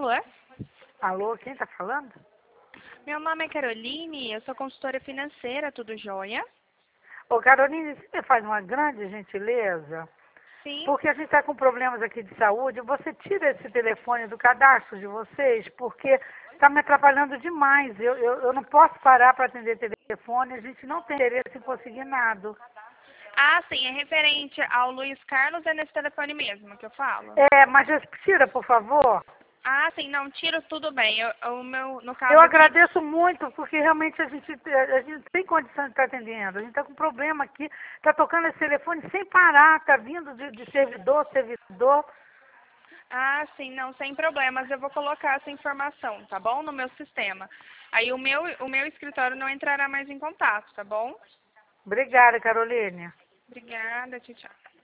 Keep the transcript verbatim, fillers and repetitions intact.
Alô? Alô, quem tá falando? Meu nome é Caroline, eu sou consultora financeira, tudo jóia? Ô, Caroline, você me faz uma grande gentileza? Sim. Porque a gente está com problemas aqui de saúde. Você tira esse telefone do cadastro de vocês, porque está me atrapalhando demais. Eu, eu, eu não posso parar para atender telefone, a gente não tem interesse em conseguir nada. Ah, sim, é referente ao Luiz Carlos, é nesse telefone mesmo que eu falo. É, mas já tira, por favor. Ah, sim, não, tiro tudo bem. Eu, o meu, no Eu caso aqui. agradeço muito, porque realmente a gente, a gente não tem condição de estar atendendo. A gente está com problema aqui, está tocando esse telefone sem parar, está vindo de, de servidor, servidor. Ah, sim, não, sem problemas. Eu vou colocar essa informação, tá bom? No meu sistema. Aí o meu, o meu escritório não entrará mais em contato, tá bom? Obrigada, Caroline. Obrigada, tchau, tchau.